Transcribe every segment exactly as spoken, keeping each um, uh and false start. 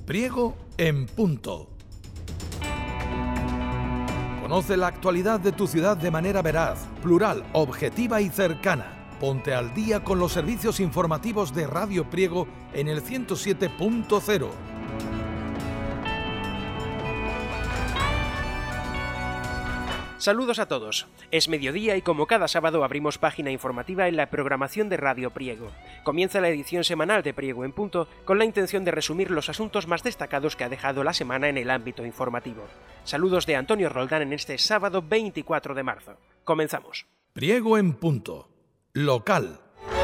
Priego en punto. Conoce la actualidad de tu ciudad de manera veraz, plural, objetiva y cercana. Ponte al día con los servicios informativos de Radio Priego en el ciento siete punto cero. Saludos a todos. Es mediodía y como cada sábado abrimos página informativa en la programación de Radio Priego. Comienza la edición semanal de Priego en punto con la intención de resumir los asuntos más destacados que ha dejado la semana en el ámbito informativo. Saludos de Antonio Roldán en este sábado veinticuatro de marzo. Comenzamos. Priego en punto. Local.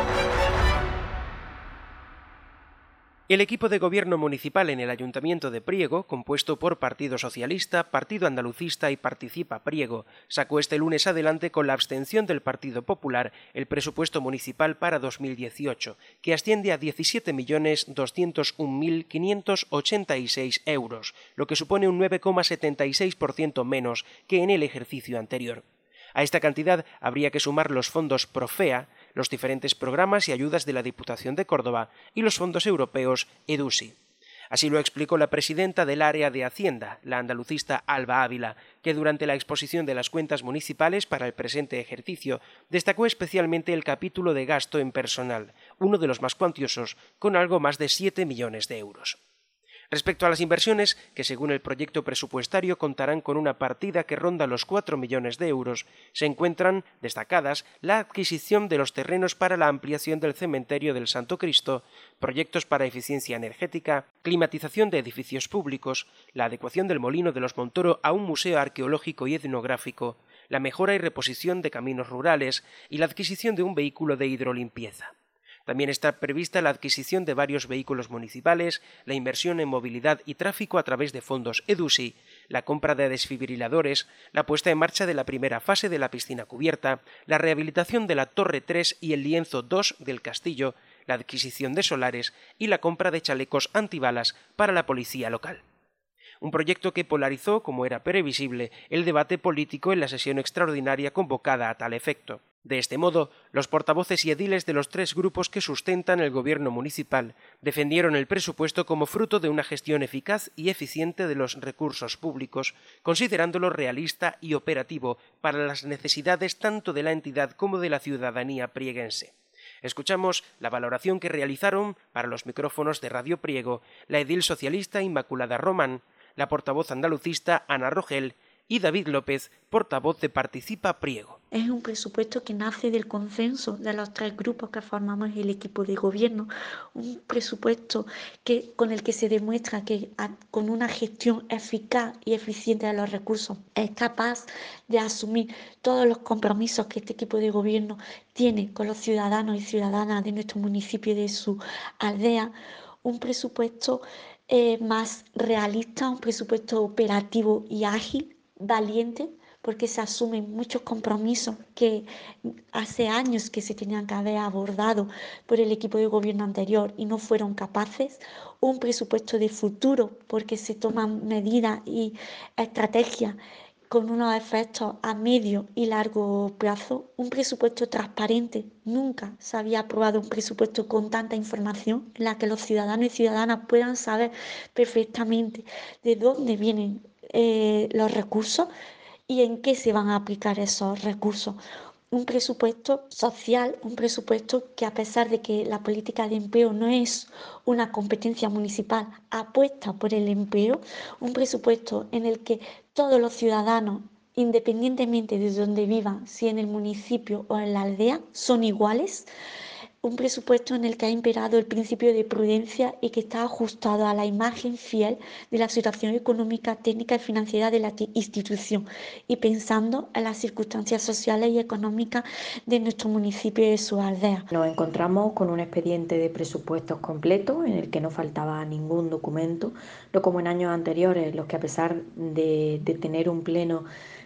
El equipo de gobierno municipal en el Ayuntamiento de Priego, compuesto por Partido Socialista, Partido Andalucista y Participa Priego, sacó este lunes adelante con la abstención del Partido Popular el presupuesto municipal para dos mil dieciocho, que asciende a diecisiete millones doscientos un mil quinientos ochenta y seis euros, lo que supone un nueve coma setenta y seis por ciento menos que en el ejercicio anterior. A esta cantidad habría que sumar los fondos Profea, los diferentes programas y ayudas de la Diputación de Córdoba y los fondos europeos EDUSI. Así lo explicó la presidenta del área de Hacienda, la andalucista Alba Ávila, que durante la exposición de las cuentas municipales para el presente ejercicio destacó especialmente el capítulo de gasto en personal, uno de los más cuantiosos, con algo más de siete millones de euros. Respecto a las inversiones, que según el proyecto presupuestario contarán con una partida que ronda los cuatro millones de euros, se encuentran destacadas la adquisición de los terrenos para la ampliación del cementerio del Santo Cristo, proyectos para eficiencia energética, climatización de edificios públicos, la adecuación del Molino de los Montoro a un museo arqueológico y etnográfico, la mejora y reposición de caminos rurales y la adquisición de un vehículo de hidrolimpieza. También está prevista la adquisición de varios vehículos municipales, la inversión en movilidad y tráfico a través de fondos EDUSI, la compra de desfibriladores, la puesta en marcha de la primera fase de la piscina cubierta, la rehabilitación de la Torre tres y el lienzo dos del castillo, la adquisición de solares y la compra de chalecos antibalas para la policía local. Un proyecto que polarizó, como era previsible, el debate político en la sesión extraordinaria convocada a tal efecto. De este modo, los portavoces y ediles de los tres grupos que sustentan el gobierno municipal defendieron el presupuesto como fruto de una gestión eficaz y eficiente de los recursos públicos, considerándolo realista y operativo para las necesidades tanto de la entidad como de la ciudadanía prieguense. Escuchamos la valoración que realizaron, para los micrófonos de Radio Priego, la edil socialista Inmaculada Román, la portavoz andalucista Ana Rogel y David López, portavoz de Participa Priego. Es un presupuesto que nace del consenso de los tres grupos que formamos el equipo de gobierno, un presupuesto que, con el que se demuestra que a, con una gestión eficaz y eficiente de los recursos es capaz de asumir todos los compromisos que este equipo de gobierno tiene con los ciudadanos y ciudadanas de nuestro municipio y de su aldea, un presupuesto eh, más realista, un presupuesto operativo y ágil, valiente, porque se asumen muchos compromisos que hace años que se tenían que haber abordado por el equipo de gobierno anterior y no fueron capaces. Un presupuesto de futuro, porque se toman medidas y estrategias con unos efectos a medio y largo plazo. Un presupuesto transparente. Nunca se había aprobado un presupuesto con tanta información en la que los ciudadanos y ciudadanas puedan saber perfectamente de dónde vienen eh, los recursos y en qué se van a aplicar esos recursos. Un presupuesto social, un presupuesto que, a pesar de que la política de empleo no es una competencia municipal, apuesta por el empleo, un presupuesto en el que todos los ciudadanos, independientemente de donde vivan, si en el municipio o en la aldea, son iguales. Un presupuesto en el que ha imperado el principio de prudencia y que está ajustado a la imagen fiel de la situación económica, técnica y financiera de la institución y pensando en las circunstancias sociales y económicas de nuestro municipio y de su aldea. Nos encontramos con un expediente de presupuestos completo en el que no faltaba ningún documento, no como en años anteriores, en los que a pesar de, de tener un pleno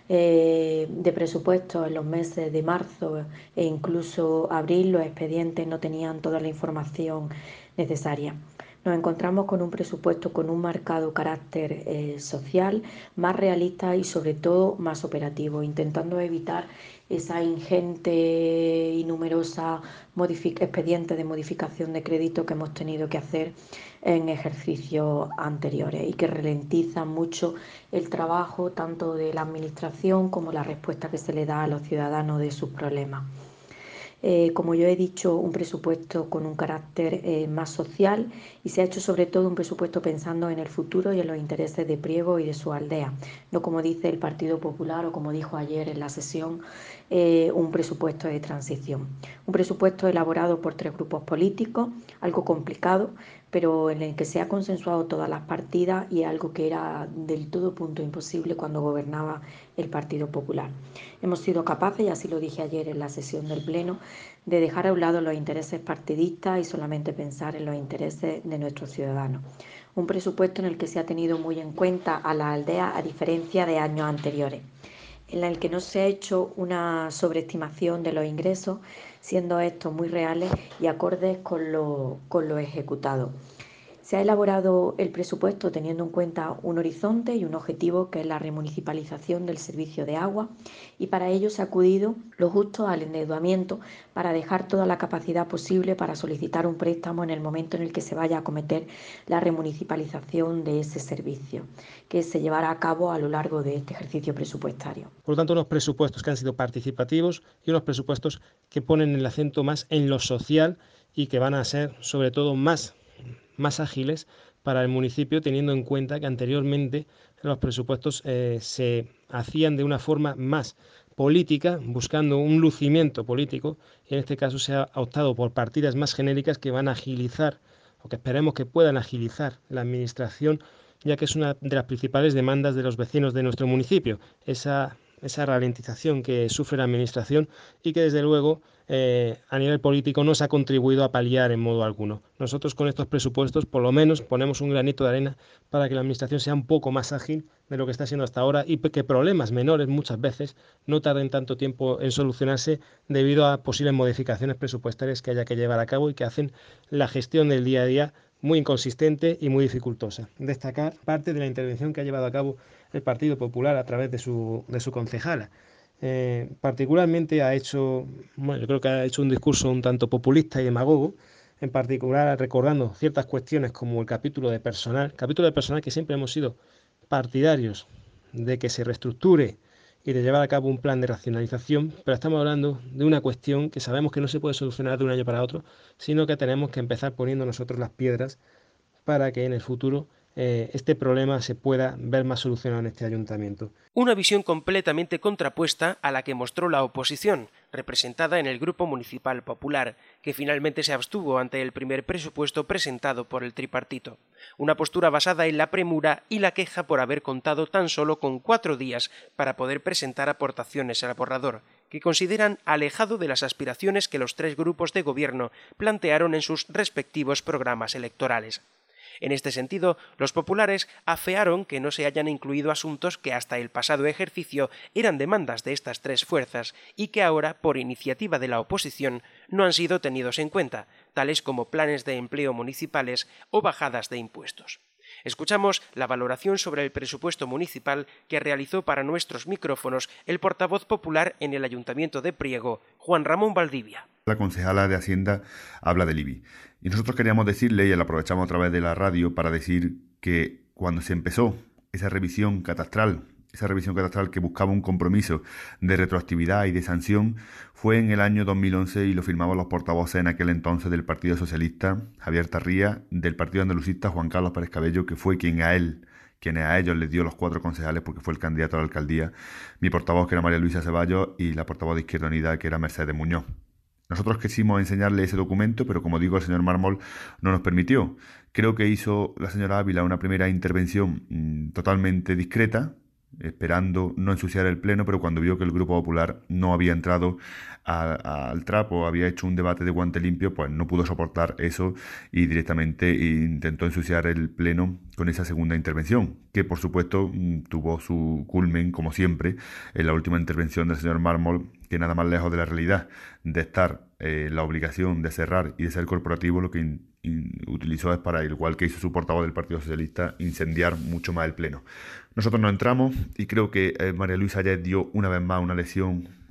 Eh, de presupuesto en los meses de marzo e incluso abril, los expedientes no tenían toda la información necesaria. Nos encontramos con un presupuesto con un marcado carácter eh, social, más realista y sobre todo más operativo, intentando evitar esa ingente y numerosa expedientes de modificación de crédito que hemos tenido que hacer en ejercicios anteriores y que ralentiza mucho el trabajo tanto de la administración como la respuesta que se le da a los ciudadanos de sus problemas. Eh, como yo he dicho, un presupuesto con un carácter eh, más social y se ha hecho sobre todo un presupuesto pensando en el futuro y en los intereses de Priego y de su aldea, no como dice el Partido Popular o como dijo ayer en la sesión, eh, un presupuesto de transición. Un presupuesto elaborado por tres grupos políticos, algo complicado, pero en el que se ha consensuado todas las partidas y algo que era del todo punto imposible cuando gobernaba el Partido Popular. Hemos sido capaces, y así lo dije ayer en la sesión del Pleno, de dejar a un lado los intereses partidistas y solamente pensar en los intereses de nuestros ciudadanos. Un presupuesto en el que se ha tenido muy en cuenta a la aldea a diferencia de años anteriores, en el que no se ha hecho una sobreestimación de los ingresos, siendo estos muy reales y acordes con lo, con lo ejecutado. Se ha elaborado el presupuesto teniendo en cuenta un horizonte y un objetivo que es la remunicipalización del servicio de agua y para ello se ha acudido lo justo al endeudamiento para dejar toda la capacidad posible para solicitar un préstamo en el momento en el que se vaya a acometer la remunicipalización de ese servicio, que se llevará a cabo a lo largo de este ejercicio presupuestario. Por lo tanto, unos presupuestos que han sido participativos y unos presupuestos que ponen el acento más en lo social y que van a ser sobre todo más más ágiles para el municipio, teniendo en cuenta que anteriormente los presupuestos eh, se hacían de una forma más política, buscando un lucimiento político, y en este caso se ha optado por partidas más genéricas que van a agilizar, o que esperemos que puedan agilizar la administración, ya que es una de las principales demandas de los vecinos de nuestro municipio, esa, esa ralentización que sufre la administración y que desde luego Eh, a nivel político no se ha contribuido a paliar en modo alguno. Nosotros con estos presupuestos por lo menos ponemos un granito de arena para que la administración sea un poco más ágil de lo que está siendo hasta ahora y que problemas menores muchas veces no tarden tanto tiempo en solucionarse debido a posibles modificaciones presupuestarias que haya que llevar a cabo y que hacen la gestión del día a día muy inconsistente y muy dificultosa. Destacar parte de la intervención que ha llevado a cabo el Partido Popular a través de su, de su concejala. Eh, particularmente ha hecho, bueno, yo creo que ha hecho un discurso un tanto populista y demagogo, en particular recordando ciertas cuestiones como el capítulo de personal, capítulo de personal que siempre hemos sido partidarios de que se reestructure y de llevar a cabo un plan de racionalización, pero estamos hablando de una cuestión que sabemos que no se puede solucionar de un año para otro, sino que tenemos que empezar poniendo nosotros las piedras para que en el futuro Eh, este problema se pueda ver más solucionado en este ayuntamiento. Una visión completamente contrapuesta a la que mostró la oposición, representada en el Grupo Municipal Popular, que finalmente se abstuvo ante el primer presupuesto presentado por el tripartito. Una postura basada en la premura y la queja por haber contado tan solo con cuatro días para poder presentar aportaciones al borrador, que consideran alejado de las aspiraciones que los tres grupos de gobierno plantearon en sus respectivos programas electorales. En este sentido, los populares afearon que no se hayan incluido asuntos que hasta el pasado ejercicio eran demandas de estas tres fuerzas y que ahora, por iniciativa de la oposición, no han sido tenidos en cuenta, tales como planes de empleo municipales o bajadas de impuestos. Escuchamos la valoración sobre el presupuesto municipal que realizó para nuestros micrófonos el portavoz popular en el Ayuntamiento de Priego, Juan Ramón Valdivia. La concejala de Hacienda habla del I B I. Y nosotros queríamos decirle, y lo aprovechamos a través de la radio, para decir que cuando se empezó esa revisión catastral, esa revisión catastral que buscaba un compromiso de retroactividad y de sanción, fue en el año dos mil once y lo firmaban los portavoces en aquel entonces del Partido Socialista, Javier Tarría, del Partido Andalucista, Juan Carlos Pérez Cabello, que fue quien a él, quien a ellos les dio los cuatro concejales porque fue el candidato a la alcaldía, mi portavoz que era María Luisa Ceballos y la portavoz de Izquierda Unida que era Mercedes Muñoz. Nosotros quisimos enseñarle ese documento, pero como digo, el señor Mármol no nos permitió. Creo que hizo la señora Ávila una primera intervención mmm, totalmente discreta, esperando no ensuciar el pleno, pero cuando vio que el Grupo Popular no había entrado a, a, al trapo, había hecho un debate de guante limpio, pues no pudo soportar eso y directamente intentó ensuciar el pleno con esa segunda intervención, que por supuesto tuvo su culmen, como siempre, en la última intervención del señor Mármol, que nada más lejos de la realidad de estar eh, la obligación de cerrar y de ser corporativo, lo que in, in, utilizó es para, igual que hizo su portavoz del Partido Socialista, incendiar mucho más el pleno. Nosotros no entramos y creo que eh, María Luisa ayer dio una vez más una lección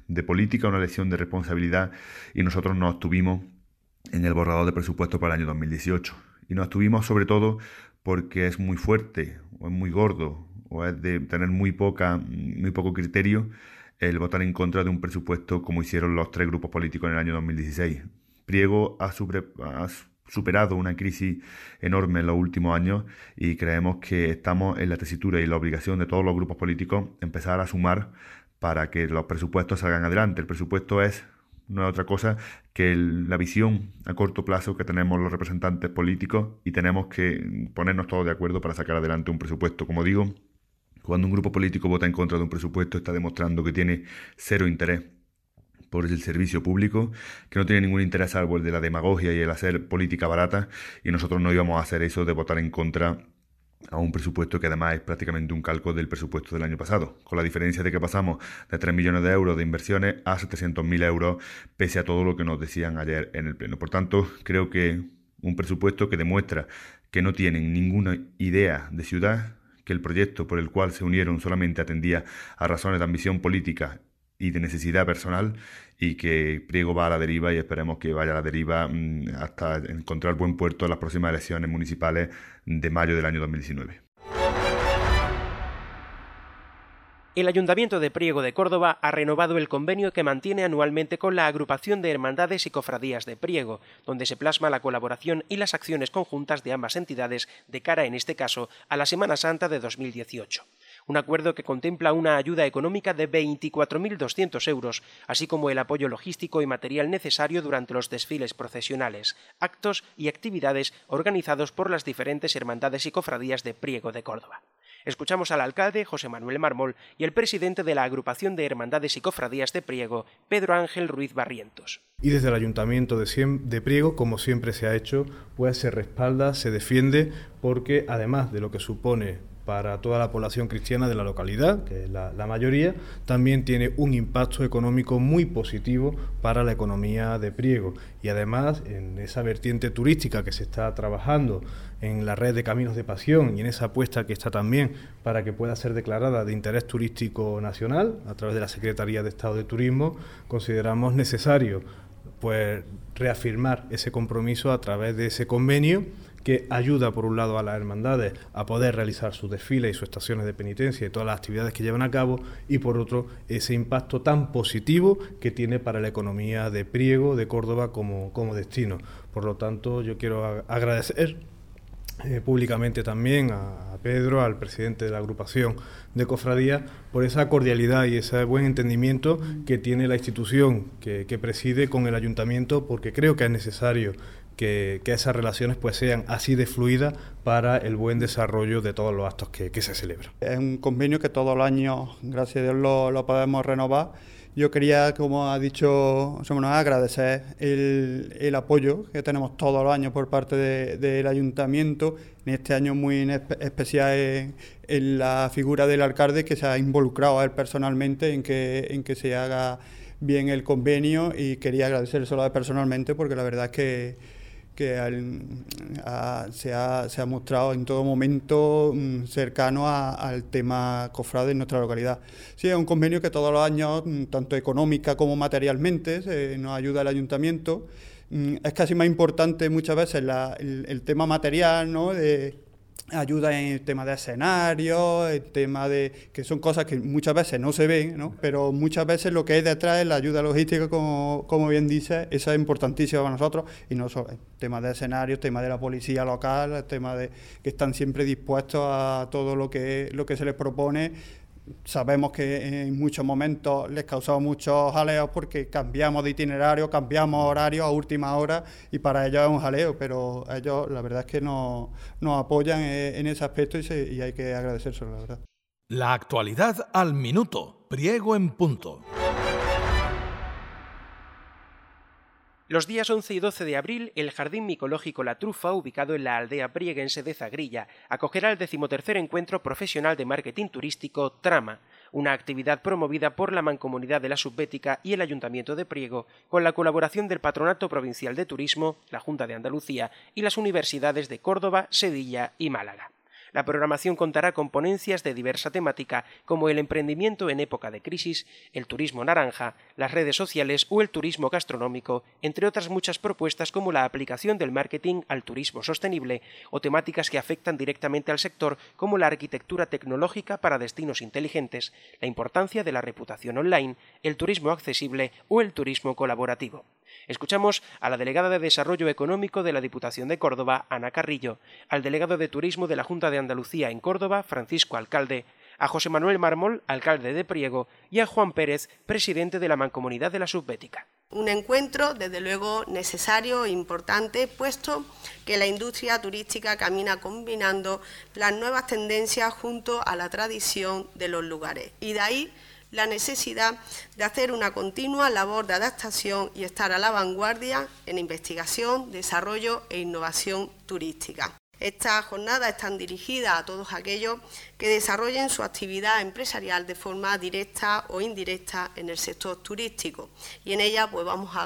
de política, una lección de responsabilidad, y nosotros nos abstuvimos en el borrador de presupuesto para el año dos mil dieciocho. Y nos abstuvimos sobre todo porque es muy fuerte, o es muy gordo, o es de tener muy, poca, muy poco criterio el votar en contra de un presupuesto como hicieron los tres grupos políticos en el año dos mil dieciséis. Priego ha, super, ha superado una crisis enorme en los últimos años y creemos que estamos en la tesitura y la obligación de todos los grupos políticos empezar a sumar para que los presupuestos salgan adelante. El presupuesto es no es otra cosa que el, la visión a corto plazo que tenemos los representantes políticos, y tenemos que ponernos todos de acuerdo para sacar adelante un presupuesto. Como digo, cuando un grupo político vota en contra de un presupuesto está demostrando que tiene cero interés por el servicio público, que no tiene ningún interés salvo el de la demagogia y el hacer política barata, y nosotros no íbamos a hacer eso de votar en contra a un presupuesto que además es prácticamente un calco del presupuesto del año pasado, con la diferencia de que pasamos de tres millones de euros de inversiones a setecientos mil euros, pese a todo lo que nos decían ayer en el Pleno. Por tanto, creo que un presupuesto que demuestra que no tienen ninguna idea de ciudad, que el proyecto por el cual se unieron solamente atendía a razones de ambición política y de necesidad personal, y que Priego va a la deriva, y esperemos que vaya a la deriva hasta encontrar buen puerto en las próximas elecciones municipales de mayo del año dos mil diecinueve. El Ayuntamiento de Priego de Córdoba ha renovado el convenio que mantiene anualmente con la Agrupación de Hermandades y Cofradías de Priego, donde se plasma la colaboración y las acciones conjuntas de ambas entidades de cara, en este caso, a la Semana Santa de dos mil dieciocho. Un acuerdo que contempla una ayuda económica de veinticuatro mil doscientos euros, así como el apoyo logístico y material necesario durante los desfiles procesionales, actos y actividades organizados por las diferentes hermandades y cofradías de Priego de Córdoba. Escuchamos al alcalde José Manuel Mármol y el presidente de la Agrupación de Hermandades y Cofradías de Priego, Pedro Ángel Ruiz Barrientos. Y desde el Ayuntamiento de, Siem- de Priego, como siempre se ha hecho, pues se respalda, se defiende, porque además de lo que supone para toda la población cristiana de la localidad, que es la, la mayoría, también tiene un impacto económico muy positivo para la economía de Priego. Y además, en esa vertiente turística que se está trabajando en la red de Caminos de Pasión y en esa apuesta que está también para que pueda ser declarada de interés turístico nacional a través de la Secretaría de Estado de Turismo, consideramos necesario pues reafirmar ese compromiso a través de ese convenio que ayuda, por un lado, a las hermandades a poder realizar sus desfiles y sus estaciones de penitencia y todas las actividades que llevan a cabo, y por otro, ese impacto tan positivo que tiene para la economía de Priego, de Córdoba, como, como destino. Por lo tanto, yo quiero agradecer eh, públicamente también a, a Pedro, al presidente de la agrupación de cofradías, por esa cordialidad y ese buen entendimiento que tiene la institución que, que preside con el ayuntamiento, porque creo que es necesario Que, que esas relaciones pues sean así de fluidas para el buen desarrollo de todos los actos que, que se celebran. Es un convenio que todos los años, gracias a Dios, lo, lo podemos renovar. Yo quería, como ha dicho José Manuel, agradecer el, el apoyo que tenemos todos los años por parte de, del Ayuntamiento, en este año muy especial en, en la figura del alcalde, que se ha involucrado a él personalmente en que, en que se haga bien el convenio, y quería agradecérselo a él personalmente, porque la verdad es que que al, a, se, ha, se ha mostrado en todo momento um, cercano a, al tema cofrade en nuestra localidad. Sí, es un convenio que todos los años, um, tanto económica como materialmente, se, nos ayuda el ayuntamiento. Um, es casi más importante muchas veces la, el, el tema material, ¿no?, de ayuda en el tema de escenarios, el tema de que son cosas que muchas veces no se ven, ¿no?, pero muchas veces lo que hay detrás es la ayuda logística, como, como bien dice, esa es importantísima para nosotros, y no solo el tema de escenarios, el tema de la policía local, el tema de que están siempre dispuestos a todo lo que, lo que se les propone. Sabemos que en muchos momentos les causamos muchos jaleos porque cambiamos de itinerario, cambiamos horario a última hora, y para ellos es un jaleo, pero ellos la verdad es que nos, nos apoyan en ese aspecto, y, se, y hay que agradecérselo, la verdad. La actualidad al minuto. Priego en punto. Los días once y doce de abril, el Jardín Micológico La Trufa, ubicado en la aldea prieguense de Zagrilla, acogerá el decimotercer encuentro profesional de marketing turístico Trama, una actividad promovida por la Mancomunidad de la Subbética y el Ayuntamiento de Priego, con la colaboración del Patronato Provincial de Turismo, la Junta de Andalucía y las universidades de Córdoba, Sevilla y Málaga. La programación contará con ponencias de diversa temática como el emprendimiento en época de crisis, el turismo naranja, las redes sociales o el turismo gastronómico, entre otras muchas propuestas como la aplicación del marketing al turismo sostenible o temáticas que afectan directamente al sector como la arquitectura tecnológica para destinos inteligentes, la importancia de la reputación online, el turismo accesible o el turismo colaborativo. Escuchamos a la delegada de Desarrollo Económico de la Diputación de Córdoba, Ana Carrillo, al delegado de Turismo de la Junta de Andalucía en Córdoba, Francisco Alcalde, a José Manuel Mármol, alcalde de Priego, y a Juan Pérez, presidente de la Mancomunidad de la Subbética. Un encuentro, desde luego, necesario e importante, puesto que la industria turística camina combinando las nuevas tendencias junto a la tradición de los lugares. Y de ahí la necesidad de hacer una continua labor de adaptación y estar a la vanguardia en investigación, desarrollo e innovación turística. Estas jornadas están dirigidas a todos aquellos que desarrollen su actividad empresarial de forma directa o indirecta en el sector turístico, y en ellas pues vamos a,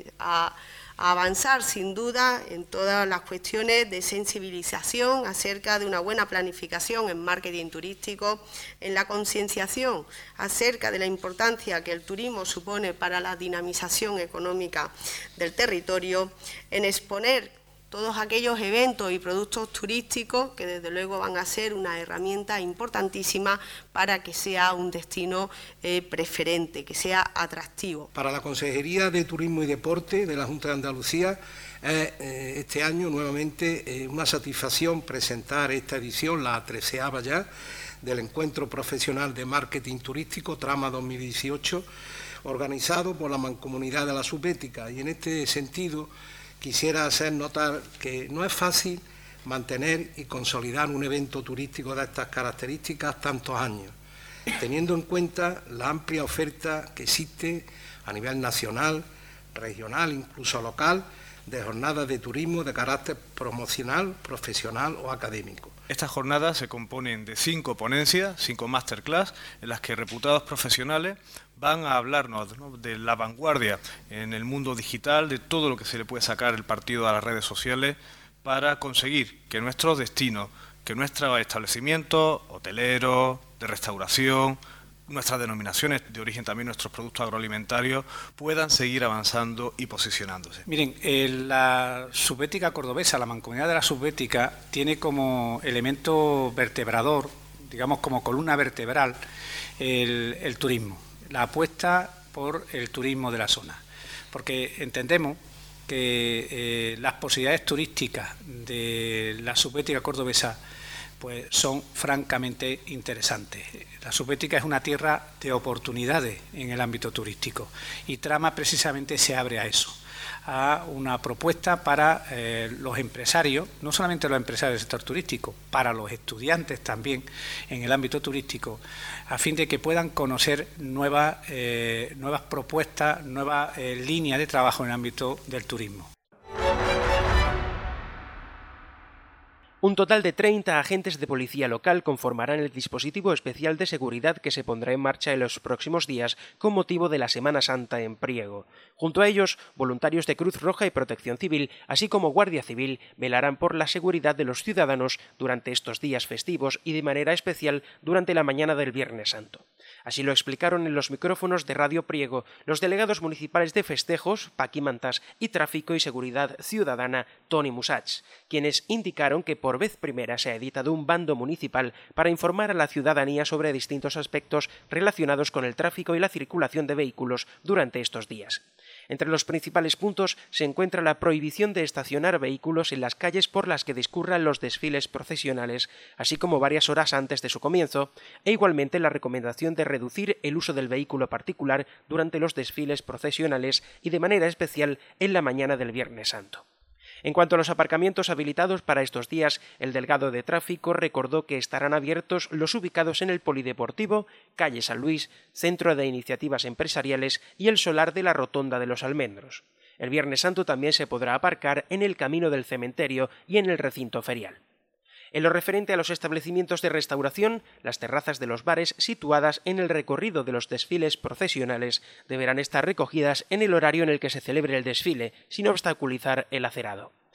a, a avanzar sin duda en todas las cuestiones de sensibilización acerca de una buena planificación en marketing turístico, en la concienciación acerca de la importancia que el turismo supone para la dinamización económica del territorio, en exponer todos aquellos eventos y productos turísticos que desde luego van a ser una herramienta importantísima para que sea un destino eh, preferente, que sea atractivo. Para la Consejería de Turismo y Deporte de la Junta de Andalucía es eh, este año nuevamente eh, una satisfacción presentar esta edición, la treceava ya, del Encuentro Profesional de Marketing Turístico Trama dos mil dieciocho, organizado por la Mancomunidad de la Subbética, y en este sentido quisiera hacer notar que no es fácil mantener y consolidar un evento turístico de estas características tantos años, teniendo en cuenta la amplia oferta que existe a nivel nacional, regional, incluso local, de jornadas de turismo de carácter promocional, profesional o académico. Estas jornadas se componen de cinco ponencias, cinco masterclass, en las que reputados profesionales van a hablarnos, ¿no?, de la vanguardia en el mundo digital, de todo lo que se le puede sacar el partido a las redes sociales para conseguir que nuestros destinos, que nuestros establecimientos hoteleros, de restauración, nuestras denominaciones de origen, también nuestros productos agroalimentarios, puedan seguir avanzando y posicionándose. Miren, eh, la Subbética cordobesa, la Mancomunidad de la Subbética, tiene como elemento vertebrador, digamos como columna vertebral, el, el turismo, la apuesta por el turismo de la zona, porque entendemos que eh, las posibilidades turísticas de la Subbética cordobesa pues son francamente interesantes. La Subbética es una tierra de oportunidades en el ámbito turístico y Trama precisamente se abre a eso, a una propuesta para eh, los empresarios, no solamente los empresarios del sector turístico, para los estudiantes también en el ámbito turístico, a fin de que puedan conocer nuevas, eh, nuevas propuestas, nuevas eh, líneas de trabajo en el ámbito del turismo. Un total de treinta agentes de policía local conformarán el dispositivo especial de seguridad que se pondrá en marcha en los próximos días con motivo de la Semana Santa en Priego. Junto a ellos, voluntarios de Cruz Roja y Protección Civil, así como Guardia Civil, velarán por la seguridad de los ciudadanos durante estos días festivos y de manera especial durante la mañana del Viernes Santo. Así lo explicaron en los micrófonos de Radio Priego los delegados municipales de Festejos, Paquimantas y Tráfico y Seguridad Ciudadana, Toni Musach, quienes indicaron que por vez primera se ha editado un bando municipal para informar a la ciudadanía sobre distintos aspectos relacionados con el tráfico y la circulación de vehículos durante estos días. Entre los principales puntos se encuentra la prohibición de estacionar vehículos en las calles por las que discurran los desfiles procesionales, así como varias horas antes de su comienzo, e igualmente la recomendación de reducir el uso del vehículo particular durante los desfiles procesionales y de manera especial en la mañana del Viernes Santo. En cuanto a los aparcamientos habilitados para estos días, el delegado de Tráfico recordó que estarán abiertos los ubicados en el Polideportivo, Calle San Luis, Centro de Iniciativas Empresariales y el solar de la Rotonda de los Almendros. El Viernes Santo también se podrá aparcar en el Camino del Cementerio y en el recinto ferial. En lo referente a los establecimientos de restauración, las terrazas de los bares situadas en el recorrido de los desfiles procesionales deberán estar recogidas en el horario en el que se celebre el desfile, sin obstaculizar el acerado.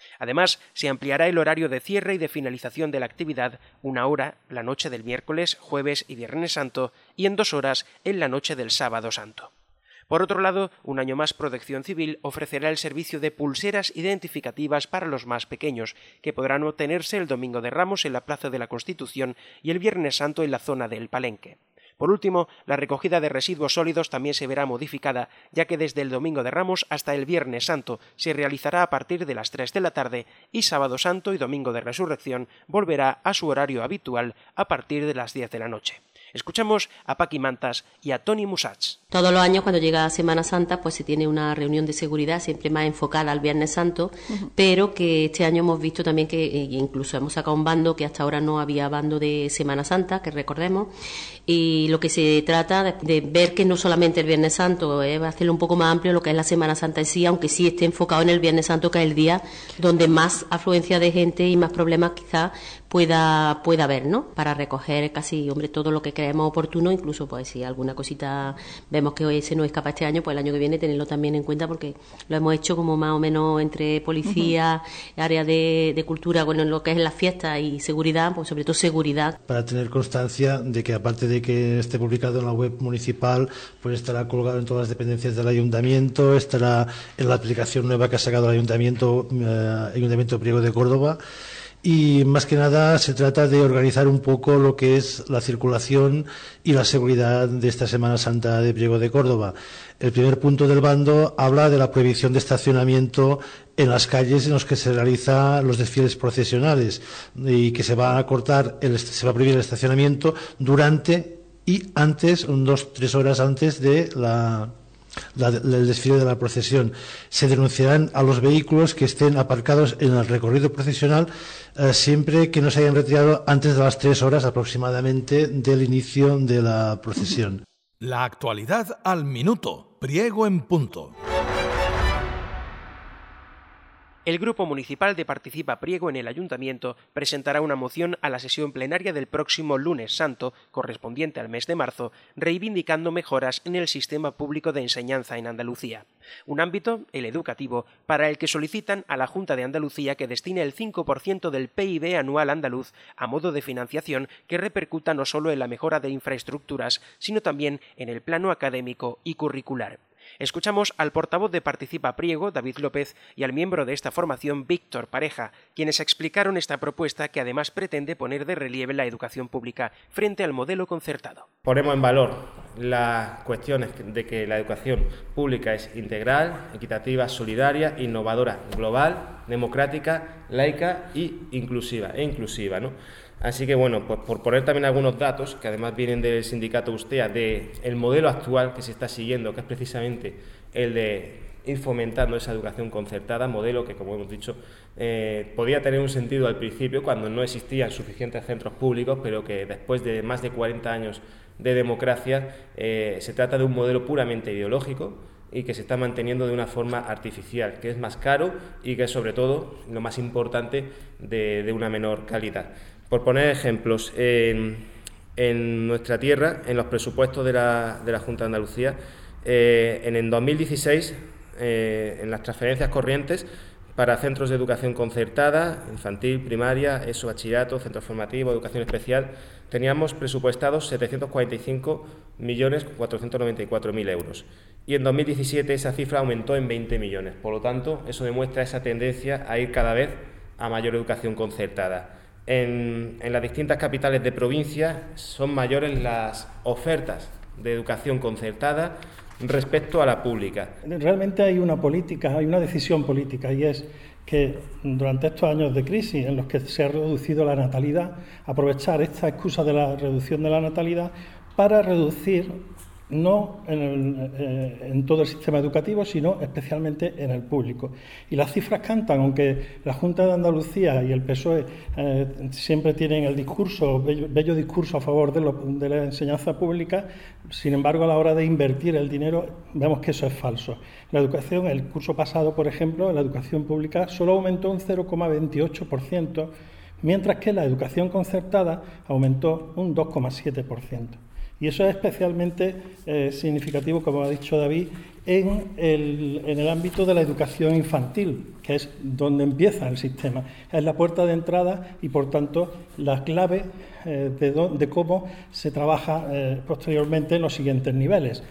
Además, se ampliará el horario de cierre y de finalización de la actividad una hora la noche del miércoles, jueves y viernes santo y en dos horas en la noche del sábado santo. Por otro lado, un año más Protección Civil ofrecerá el servicio de pulseras identificativas para los más pequeños, que podrán obtenerse el Domingo de Ramos en la Plaza de la Constitución y el Viernes Santo en la zona del Palenque. Por último, la recogida de residuos sólidos también se verá modificada, ya que desde el Domingo de Ramos hasta el Viernes Santo se realizará a partir de las tres de la tarde y Sábado Santo y Domingo de Resurrección volverá a su horario habitual a partir de las diez de la noche. Escuchamos a Paqui Mantas y a Toni Musats. Todos los años cuando llega Semana Santa pues se tiene una reunión de seguridad siempre más enfocada al Viernes Santo, uh-huh. pero que este año hemos visto también que incluso hemos sacado un bando que hasta ahora no había bando de Semana Santa, que recordemos, y lo que se trata de, de ver que no solamente el Viernes Santo, es eh, hacerlo un poco más amplio lo que es la Semana Santa en sí, aunque sí esté enfocado en el Viernes Santo, que es el día donde más afluencia de gente y más problemas quizás pueda pueda haber, ¿no? Para recoger casi, hombre, todo lo que creemos oportuno, incluso pues si alguna cosita vemos que hoy se nos escapa este año, pues el año que viene tenerlo también en cuenta, porque lo hemos hecho como más o menos entre policía, uh-huh. área de, de cultura, bueno, lo que es la fiesta y seguridad, pues sobre todo seguridad. Para tener constancia de que aparte de que esté publicado en la web municipal, pues estará colgado en todas las dependencias del ayuntamiento, estará en la aplicación nueva que ha sacado el ayuntamiento, eh, Ayuntamiento Priego de Córdoba. Y más que nada se trata de organizar un poco lo que es la circulación y la seguridad de esta Semana Santa de Priego de Córdoba. El primer punto del bando habla de la prohibición de estacionamiento en las calles en las que se realizan los desfiles procesionales y que se va a cortar, el, se va a prohibir el estacionamiento durante y antes, un dos, tres horas antes de la... La, el desfile de la procesión. Se denunciarán a los vehículos que estén aparcados en el recorrido procesional eh, siempre que no se hayan retirado antes de las tres horas aproximadamente del inicio de la procesión. La actualidad al minuto. Priego en punto. El Grupo Municipal de Participa Priego en el Ayuntamiento presentará una moción a la sesión plenaria del próximo lunes santo, correspondiente al mes de marzo, reivindicando mejoras en el sistema público de enseñanza en Andalucía. Un ámbito, el educativo, para el que solicitan a la Junta de Andalucía que destine el cinco por ciento del P I B anual andaluz a modo de financiación que repercuta no solo en la mejora de infraestructuras, sino también en el plano académico y curricular. Escuchamos al portavoz de Participa Priego, David López, y al miembro de esta formación, Víctor Pareja, quienes explicaron esta propuesta que además pretende poner de relieve la educación pública frente al modelo concertado. Ponemos en valor las cuestiones de que la educación pública es integral, equitativa, solidaria, innovadora, global, democrática, laica e inclusiva, e inclusiva, ¿no? Así que, bueno, pues por poner también algunos datos, que además vienen del sindicato Ustea, del modelo actual que se está siguiendo, que es precisamente el de ir fomentando esa educación concertada, modelo que, como hemos dicho, eh, podía tener un sentido al principio cuando no existían suficientes centros públicos, pero que después de más de cuarenta años de democracia eh, se trata de un modelo puramente ideológico y que se está manteniendo de una forma artificial, que es más caro y que es, sobre todo, lo más importante, de, de una menor calidad. Por poner ejemplos, en, en nuestra tierra, en los presupuestos de la, de la Junta de Andalucía, eh, en el dos mil dieciséis, eh, en las transferencias corrientes para centros de educación concertada, infantil, primaria, ESO, bachillerato, centros formativos, educación especial, teníamos presupuestados setecientos cuarenta y cinco millones cuatrocientos noventa y cuatro mil euros. Y en dos mil diecisiete esa cifra aumentó en veinte millones. Por lo tanto, eso demuestra esa tendencia a ir cada vez a mayor educación concertada. En, en las distintas capitales de provincia son mayores las ofertas de educación concertada respecto a la pública. Realmente hay una política, hay una decisión política, y es que durante estos años de crisis en los que se ha reducido la natalidad, aprovechar esta excusa de la reducción de la natalidad para reducir no en, el, eh, en todo el sistema educativo, sino especialmente en el público. Y las cifras cantan, aunque la Junta de Andalucía y el P S O E eh, siempre tienen el discurso, bello, bello discurso a favor de, lo, de la enseñanza pública, sin embargo, a la hora de invertir el dinero, vemos que eso es falso. La educación, el curso pasado, por ejemplo, la educación pública solo aumentó un cero coma veintiocho por ciento, mientras que la educación concertada aumentó un dos coma siete por ciento. Y eso es especialmente eh, significativo, como ha dicho David, en el, en el ámbito de la educación infantil, que es donde empieza el sistema. Es la puerta de entrada y, por tanto, la clave eh, de, do, de cómo se trabaja eh, posteriormente en los siguientes niveles.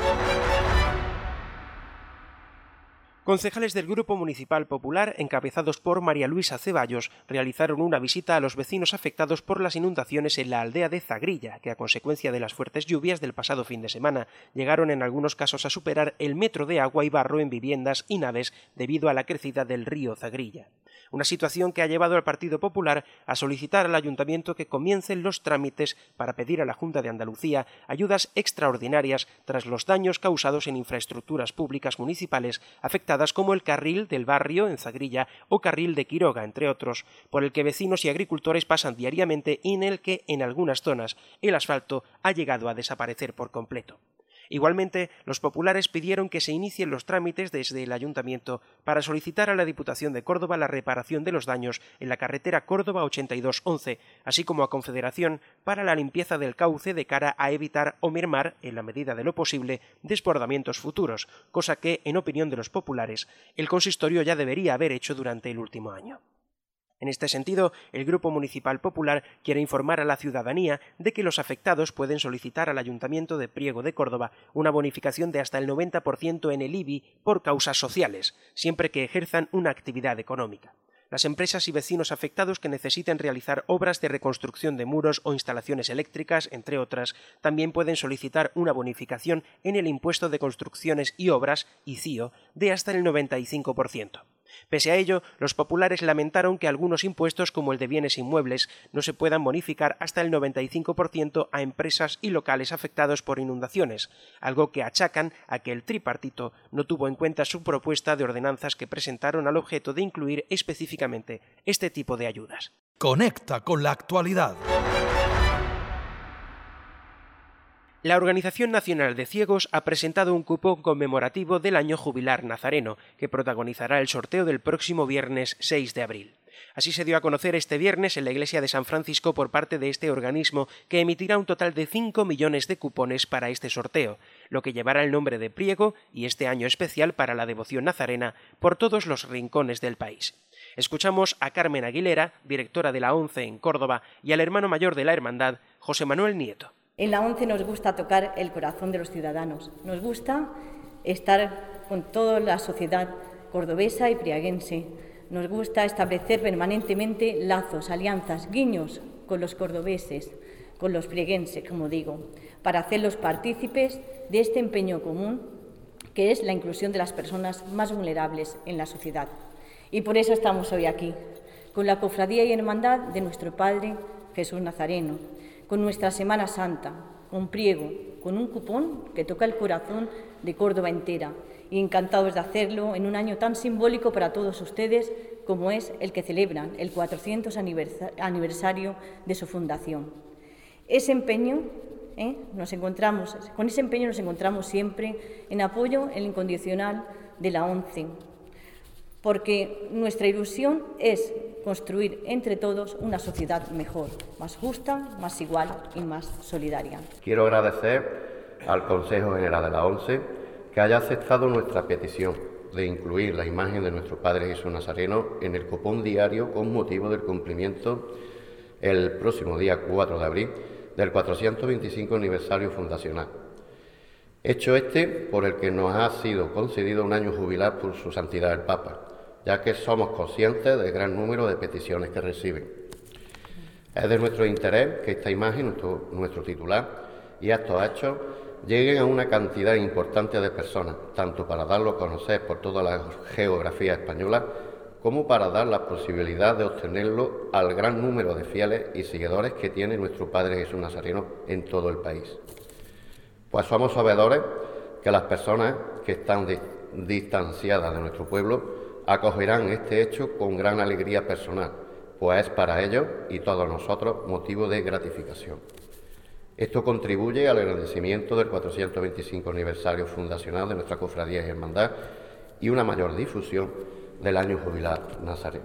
Concejales del Grupo Municipal Popular, encabezados por María Luisa Ceballos, realizaron una visita a los vecinos afectados por las inundaciones en la aldea de Zagrilla, que a consecuencia de las fuertes lluvias del pasado fin de semana llegaron en algunos casos a superar el metro de agua y barro en viviendas y naves debido a la crecida del río Zagrilla. Una situación que ha llevado al Partido Popular a solicitar al Ayuntamiento que comiencen los trámites para pedir a la Junta de Andalucía ayudas extraordinarias tras los daños causados en infraestructuras públicas municipales afectadas como el carril del barrio en Zagrilla o carril de Quiroga, entre otros, por el que vecinos y agricultores pasan diariamente y en el que, en algunas zonas, el asfalto ha llegado a desaparecer por completo. Igualmente, los populares pidieron que se inicien los trámites desde el Ayuntamiento para solicitar a la Diputación de Córdoba la reparación de los daños en la carretera Córdoba ochenta y dos once, así como a Confederación para la limpieza del cauce de cara a evitar o mermar, en la medida de lo posible, desbordamientos futuros, cosa que, en opinión de los populares, el consistorio ya debería haber hecho durante el último año. En este sentido, el Grupo Municipal Popular quiere informar a la ciudadanía de que los afectados pueden solicitar al Ayuntamiento de Priego de Córdoba una bonificación de hasta el noventa por ciento en el I B I por causas sociales, siempre que ejerzan una actividad económica. Las empresas y vecinos afectados que necesiten realizar obras de reconstrucción de muros o instalaciones eléctricas, entre otras, también pueden solicitar una bonificación en el impuesto de construcciones y obras, I C I O, de hasta el noventa y cinco por ciento. Pese a ello, los populares lamentaron que algunos impuestos, como el de bienes inmuebles, no se puedan bonificar hasta el noventa y cinco por ciento a empresas y locales afectados por inundaciones, algo que achacan a que el tripartito no tuvo en cuenta su propuesta de ordenanzas que presentaron al objeto de incluir específicamente este tipo de ayudas. Conecta con la actualidad. La Organización Nacional de Ciegos ha presentado un cupón conmemorativo del Año Jubilar Nazareno, que protagonizará el sorteo del próximo viernes seis de abril. Así se dio a conocer este viernes en la iglesia de San Francisco por parte de este organismo, que emitirá un total de cinco millones de cupones para este sorteo, lo que llevará el nombre de Priego y este año especial para la devoción nazarena por todos los rincones del país. Escuchamos a Carmen Aguilera, directora de la ONCE en Córdoba, y al hermano mayor de la hermandad, José Manuel Nieto. En la ONCE nos gusta tocar el corazón de los ciudadanos, nos gusta estar con toda la sociedad cordobesa y priaguense, nos gusta establecer permanentemente lazos, alianzas, guiños con los cordobeses, con los prieguenses, como digo, para hacerlos partícipes de este empeño común que es la inclusión de las personas más vulnerables en la sociedad. Y por eso estamos hoy aquí, con la cofradía y hermandad de nuestro Padre Jesús Nazareno, con nuestra Semana Santa, con Priego, con un cupón que toca el corazón de Córdoba entera, y encantados de hacerlo en un año tan simbólico para todos ustedes como es el que celebran el cuatrocientos aniversario de su fundación. Ese empeño, ¿eh? nos encontramos, con ese empeño nos encontramos siempre en apoyo el incondicional de la ONCE, porque nuestra ilusión es construir entre todos una sociedad mejor, más justa, más igual y más solidaria. Quiero agradecer al Consejo General de la ONCE que haya aceptado nuestra petición de incluir la imagen de nuestro Padre Jesús Nazareno en el cupón diario con motivo del cumplimiento el próximo día cuatro de abril del cuatrocientos veinticinco aniversario fundacional. Hecho este por el que nos ha sido concedido un año jubilar por su santidad el Papa, ya que somos conscientes del gran número de peticiones que reciben. Es de nuestro interés que esta imagen, nuestro, nuestro titular y estos hechos lleguen a una cantidad importante de personas, tanto para darlo a conocer por toda la geografía española, como para dar la posibilidad de obtenerlo al gran número de fieles y seguidores que tiene nuestro Padre Jesús Nazareno en todo el país. Pues somos sabedores que las personas que están di- distanciadas de nuestro pueblo acogerán este hecho con gran alegría personal, pues es para ellos y todos nosotros motivo de gratificación. Esto contribuye al agradecimiento del cuatrocientos veinticinco aniversario fundacional de nuestra cofradía y hermandad y una mayor difusión del año jubilar nazareno.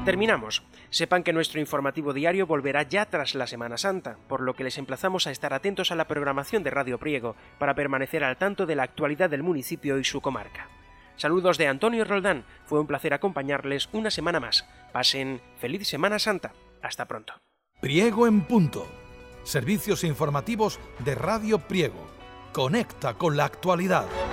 Terminamos. Sepan que nuestro informativo diario volverá ya tras la Semana Santa, por lo que les emplazamos a estar atentos a la programación de Radio Priego para permanecer al tanto de la actualidad del municipio y su comarca. Saludos de Antonio Roldán, fue un placer acompañarles una semana más. Pasen feliz Semana Santa. Hasta pronto. Priego en punto. Servicios informativos de Radio Priego. Conecta con la actualidad.